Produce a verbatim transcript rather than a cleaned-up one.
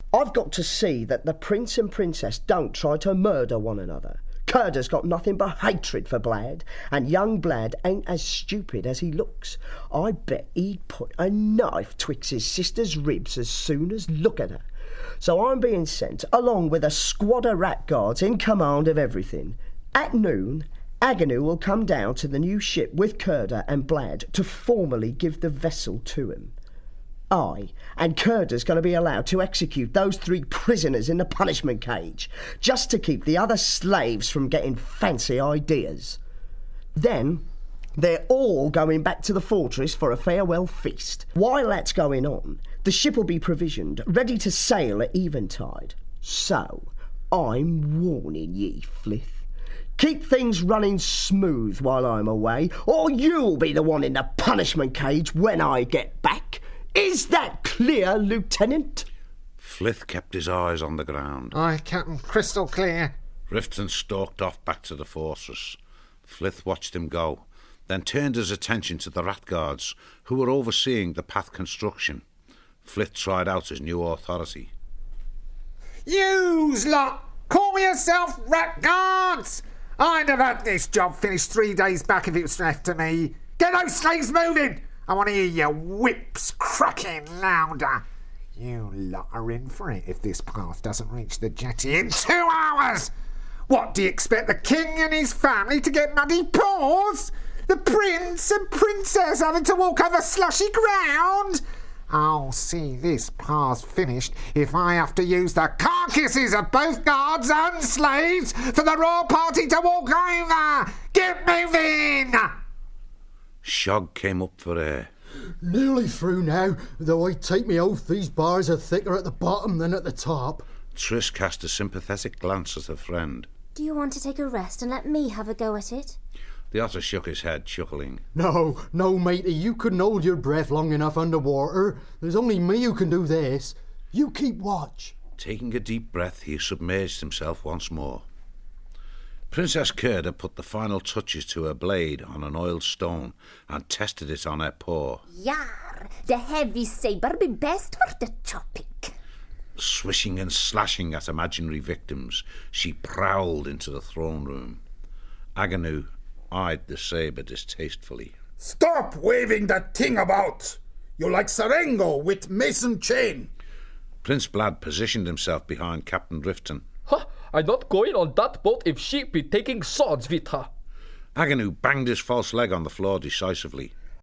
I've got to see that the prince and princess don't try to murder one another. Curda's got nothing but hatred for Blad, and young Blad ain't as stupid as he looks. I bet he'd put a knife twixt his sister's ribs as soon as look at her. So I'm being sent, along with a squad of rat guards in command of everything. At noon, Agnew will come down to the new ship with Curda and Blad to formally give the vessel to him. I and Curda's going to be allowed to execute those three prisoners in the punishment cage, just to keep the other slaves from getting fancy ideas. Then they're all going back to the fortress for a farewell feast. While that's going on, the ship will be provisioned, ready to sail at eventide. So, I'm warning ye, Flith. Keep things running smooth while I'm away, or you'll be the one in the punishment cage when I get back. Is that clear, Lieutenant? Flith kept his eyes on the ground. Aye, Captain, crystal clear. Rifton stalked off back to the fortress. Flith watched him go, then turned his attention to the rat guards, who were overseeing the path construction. Flith tried out his new authority. Yous lot, call yourself rat guards! I'd have had this job finished three days back if it was left to me. Get those slaves moving! I want to hear your whips cracking louder. You lot are in for it if this path doesn't reach the jetty in two hours. What, do you expect the king and his family to get muddy paws? The prince and princess having to walk over slushy ground? I'll see this path finished if I have to use the carcasses of both guards and slaves for the royal party to walk over. Get moving! Shog came up for air. Nearly through now, though I take me oath these bars are thicker at the bottom than at the top. Trish cast a sympathetic glance at her friend. Do you want to take a rest and let me have a go at it? The otter shook his head, chuckling. No, no, matey, you couldn't hold your breath long enough underwater. There's only me who can do this. You keep watch. Taking a deep breath, he submerged himself once more. Princess Curda put the final touches to her blade on an oiled stone and tested it on her paw. Yar, the heavy sabre be best for the chopping. Swishing and slashing at imaginary victims, she prowled into the throne room. Agnew eyed the sabre distastefully. Stop waving that thing about! You're like Sarengo with mason chain. Prince Blad positioned himself behind Captain Rifton. Ha! I'm not going on that boat if she be taking swords with her. Agnew banged his false leg on the floor decisively.